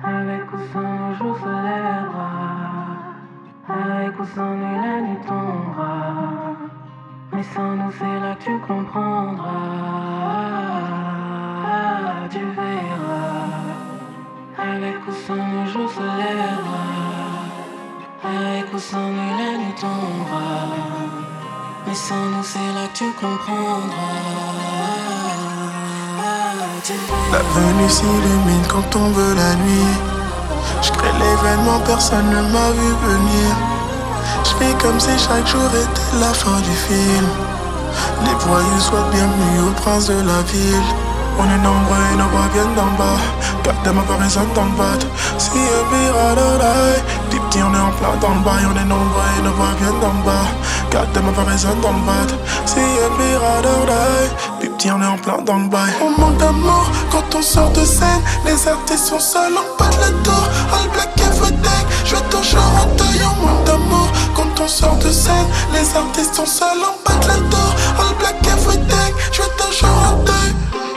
Avec ou sans nos jours se lèvera. Avec ou sans nous la nuit tombera. Mais sans nous c'est là que tu comprendras. Tu verras. Avec ou sans nos jours se lèvera. Avec ou sans nous la nuit tombera. Mais sans nous c'est là que tu comprendras. L'avenue s'illumine quand tombe la nuit. Je crée l'événement, personne ne m'a vu venir. Je fais comme si chaque jour était la fin du film. Les voyous soient bienvenus au prince de la ville. On est nombreux et nos voix viennent d'en bas. Gardez ma voix résonne dans le bat. Si un biradoraille, des petits on est en plein dans le bail. On est nombreux et nos voix viennent d'en bas. Gardez ma voix résonne dans le bat. Si un biradoraille, des petits on est en plein dans le bail. On manque d'amour quand on sort de scène. Les artistes sont seuls, on bat la tour. All black everyday, je vais toujours en deuil. On manque d'amour quand on sort de scène. Les artistes sont seuls, on bat la tour. All black everyday, je vais toujours en deuil.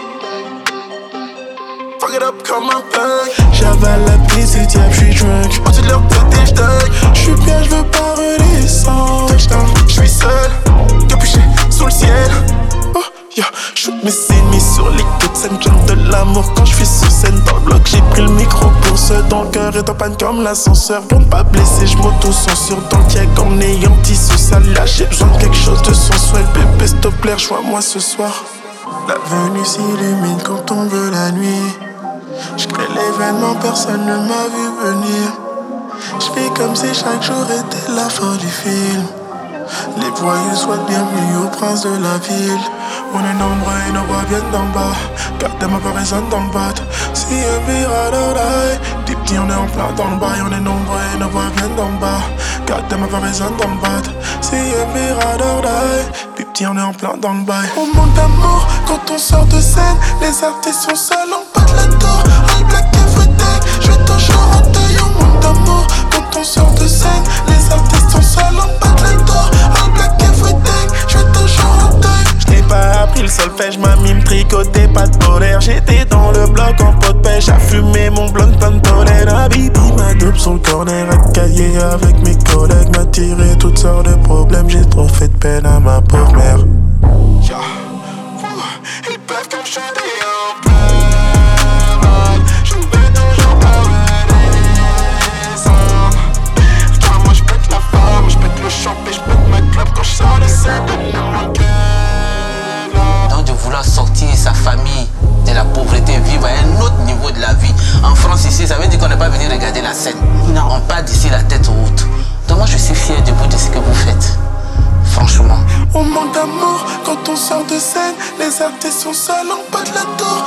Fuck it up comme un punk. J'avale la piste du diable, j'suis drunk. Au-dessus de leur tête et j'dug. J'suis bien, j'veux pas redescendre. Touchdown, j'suis seul, capuché sous le ciel. Oh yeah, shoot mes ennemis sur les queues de scène. J'aime de l'amour quand j'suis sur scène. Dans le bloc, j'ai pris le micro pour ceux dont le cœur est en panne comme l'ascenseur. Pour ne pas blesser, j'm'auto-censure. Dans le kiek en ayant antisocial. Là, j'ai besoin de quelque chose de sensuel. Bébé, s'il te plaît, rejoins-moi ce soir. L'avenue s'illumine quand on veut la nuit. Je crée l'événement, personne ne m'a vu venir. Je fais comme si chaque jour était la fin du film. Les voyous soient bienvenus au prince de la ville. On est nombreux et nos voix viennent d'en bas. Gardez ma voix résonne dans le bat. Si un biradoraille, des petits on est en plein dans le bail. On est nombreux et nos voix viennent d'en bas. Gardez ma voix résonne dans le bat. Si un biradoraille, des petits on est en plein dans le bail. On manque d'amour quand on sort de scène. Les artistes sont seuls, on bat la tour. All black everyday, je vais toujours en deuil. On manque d'amour quand on sort de scène. Les artistes sont seuls, on bat la tour. All black everyday, je vais toujours en deuil. J'n'ai pas appris le solfège, ma mime tricotait, pas de polaire. J'étais dans le bloc en pot de pêche, à fumer mon blunt plein de tolède. Habibi, ma dope sur le corner, à cahier avec mes collègues. M'a tiré toutes sortes de problèmes, j'ai trop fait de peine à ma pauvre mère. Yeah. Ils peuvent comme je dis en plein. Je ne peux toujours pas redescendre. Car moi j'pète la femme, j'pète le champ et j'pète ma club quand j'sors de scène. Donc de vouloir sortir sa famille de la pauvreté, vivre à un autre niveau de la vie. En France ici, ça veut dire qu'on n'est pas venu regarder la scène. Non. On part d'ici la tête haute. Donc moi je suis fier de vous, de ce que vous faites. Franchement. On manque d'amour quand on sort de scène. Les artistes sont seuls, on bat la tour.